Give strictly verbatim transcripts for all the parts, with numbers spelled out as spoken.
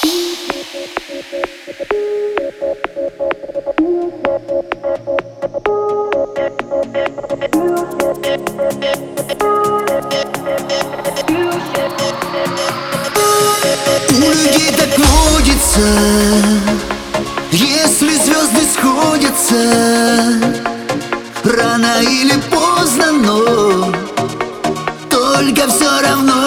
У людей так водится, если звезды сходятся, рано или поздно, но только все равно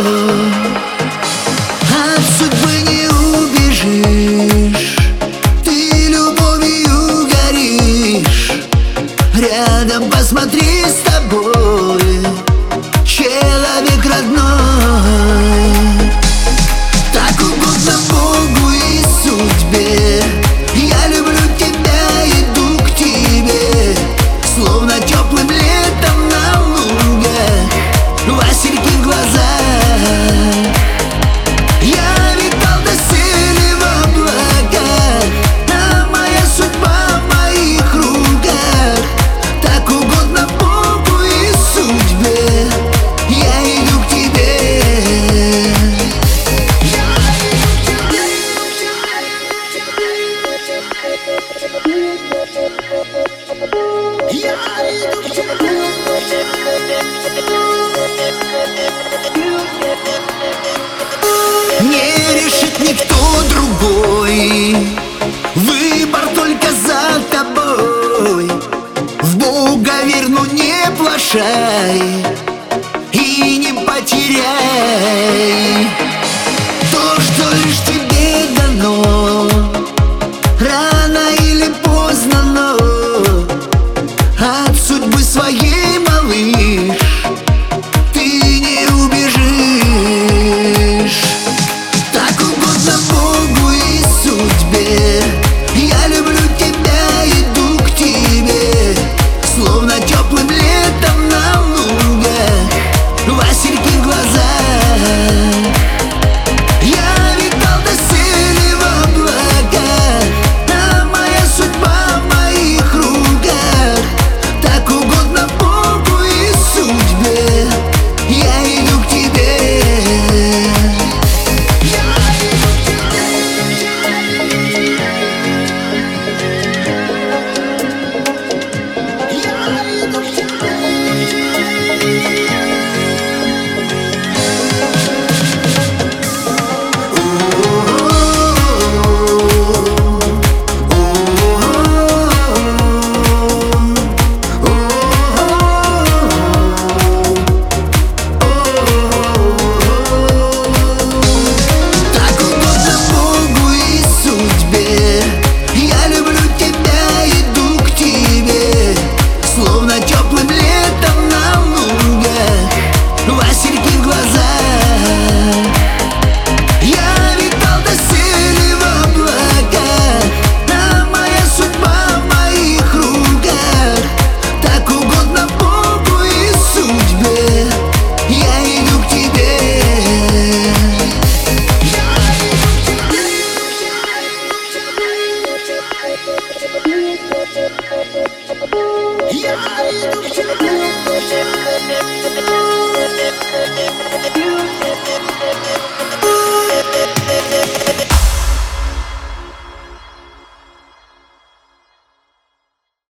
от судьбы не убежишь. Ты любовью горишь, рядом посмотри, с тобой человек родной. Так угодно Богу и судьбе, я люблю тебя, иду к тебе, словно теплым летом на лугах, васильки в глазах. Я летал до цели в облаках, а моя судьба в моих руках. Так угодно Богу и судьбе, я иду к тебе. Не решит никто другой, выбор только за тобой. В Бога верь, но не плашай и не потеряй то, что лишь тебе дано. Рано или поздно, но от судьбы своей, малыш, ты не убежишь. Так угодно Богу и судьбе, я люблю тебя, иду к тебе, словно теплым летом на лугах, васильки в глазах. Я летал до цели в облаках, а моя судьба в моих руках. Так угодно Богу и судьбе, я иду к тебе. Словно теплым летом на лугах, васильки в глазах. Я летал до цели в облаках, а моя судьба в моих руках. Так угодно Богу и судьбе, я иду к тебе. Я иду к тебе.